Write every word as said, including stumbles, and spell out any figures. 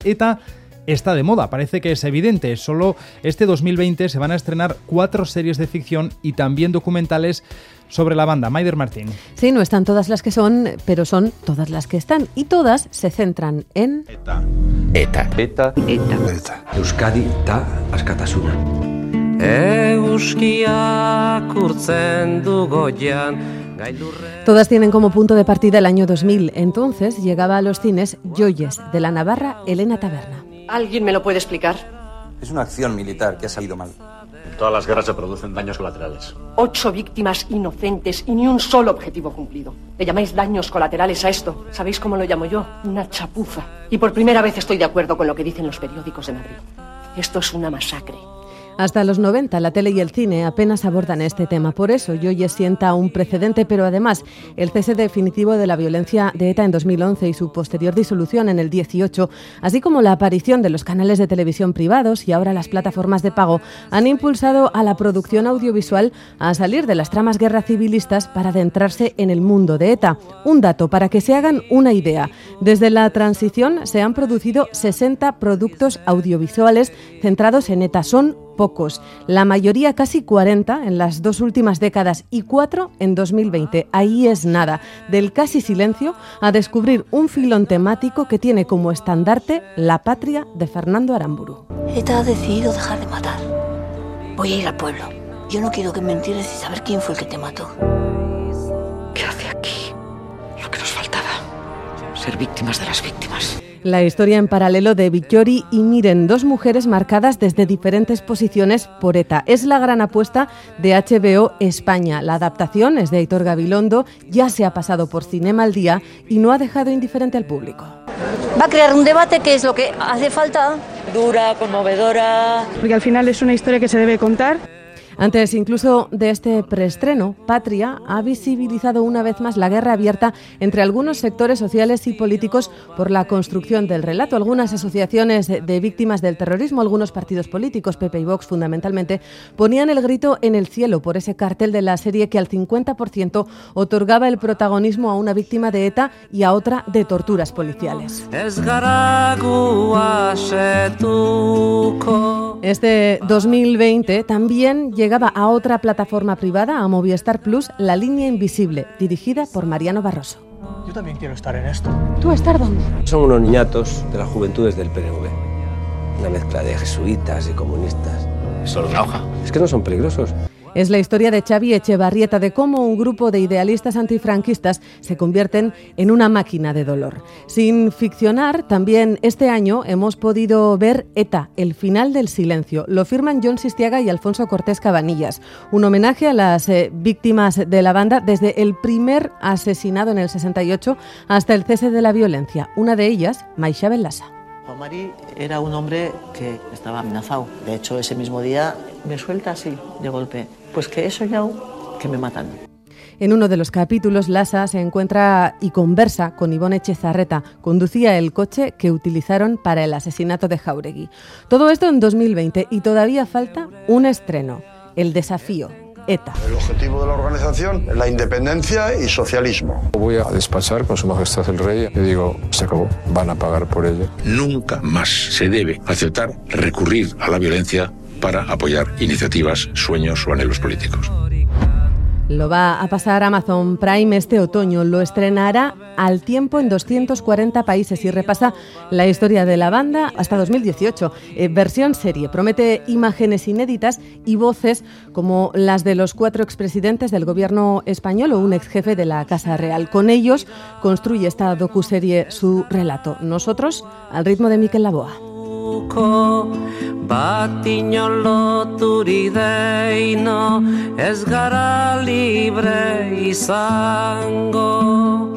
ETA está de moda, parece que es evidente. Solo este dos mil veinte se van a estrenar cuatro series de ficción y también documentales sobre la banda. Maider Martín. Sí, no están todas las que son, pero son todas las que están. Y todas se centran en... ETA. ETA. ETA. ETA. ETA. Euskadi ta askatasuna. Todas tienen como punto de partida el año dos mil. Entonces llegaba a los cines Joyes, de la navarra Elena Taberna. ¿Alguien me lo puede explicar? Es una acción militar que ha salido mal. En todas las guerras se producen daños colaterales. Ocho víctimas inocentes y ni un solo objetivo cumplido. ¿Le llamáis daños colaterales a esto? ¿Sabéis cómo lo llamo yo? Una chapuza. Y por primera vez estoy de acuerdo con lo que dicen los periódicos de Madrid. Esto es una masacre. Hasta los noventa, la tele y el cine apenas abordan este tema. Por eso, Joyes sienta un precedente, pero además el cese definitivo de la violencia de ETA en dos mil once y su posterior disolución en el dieciocho, así como la aparición de los canales de televisión privados y ahora las plataformas de pago, han impulsado a la producción audiovisual a salir de las tramas guerra civilistas para adentrarse en el mundo de ETA. Un dato para que se hagan una idea. Desde la transición se han producido sesenta productos audiovisuales centrados en ETA. Son pocos, la mayoría casi cuarenta en las dos últimas décadas y cuatro en dos mil veinte. Ahí es nada, del casi silencio a descubrir un filón temático que tiene como estandarte la patria de Fernando Aramburu. ETA ha decidido dejar de matar. Voy a ir al pueblo. Yo no quiero que me entierres y saber quién fue el que te mató. ¿Qué hace aquí? Lo que nos faltaba. Ser víctimas de las víctimas. La historia en paralelo de Vittori y Miren, dos mujeres marcadas desde diferentes posiciones por ETA. Es la gran apuesta de H B O España. La adaptación es de Aitor Gabilondo, ya se ha pasado por Cinema al Día y no ha dejado indiferente al público. Va a crear un debate que es lo que hace falta. Dura, conmovedora. Porque al final es una historia que se debe contar. Antes incluso de este preestreno, Patria ha visibilizado una vez más la guerra abierta entre algunos sectores sociales y políticos por la construcción del relato. Algunas asociaciones de víctimas del terrorismo, algunos partidos políticos, P P y Vox fundamentalmente, ponían el grito en el cielo por ese cartel de la serie que al cincuenta por ciento otorgaba el protagonismo a una víctima de ETA y a otra de torturas policiales. Este dos mil veinte también llegaba a otra plataforma privada, a Movistar Plus, La Línea Invisible, dirigida por Mariano Barroso. Yo también quiero estar en esto. ¿Tú estar dónde? Son unos niñatos de las juventudes del P N V. Una mezcla de jesuitas y comunistas. Es solo una hoja. Es que no son peligrosos. Es la historia de Xavi Echevarrieta, de cómo un grupo de idealistas antifranquistas se convierten en una máquina de dolor. Sin ficcionar, también este año hemos podido ver ETA, el final del silencio. Lo firman Jon Sistiaga y Alfonso Cortés Cabanillas. Un homenaje a las eh, víctimas de la banda desde el primer asesinado en el sesenta y ocho hasta el cese de la violencia. Una de ellas, Maisha Belasa. Juan Mari era un hombre que estaba amenazado. De hecho, ese mismo día me suelta así, de golpe. Pues que he soñado que me matan. En uno de los capítulos, Lasa se encuentra y conversa con Ivone Etxezarreta. Conducía el coche que utilizaron para el asesinato de Jáuregui. Todo esto en dos mil veinte y todavía falta un estreno, El Desafío, ETA. El objetivo de la organización es la independencia y socialismo. Voy a despachar con Su Majestad el Rey y digo, se acabó, van a pagar por ello. Nunca más se debe aceptar recurrir a la violencia para apoyar iniciativas, sueños o anhelos políticos. Lo va a pasar Amazon Prime este otoño. Lo estrenará al tiempo en doscientos cuarenta países y repasa la historia de la banda hasta dos mil dieciocho. Eh, versión serie. Promete imágenes inéditas y voces como las de los cuatro expresidentes del gobierno español o un exjefe de la Casa Real. Con ellos construye esta docuserie su relato. Nosotros, al ritmo de Mikel Laboa. Batiño loturi deino ez gara libre izango.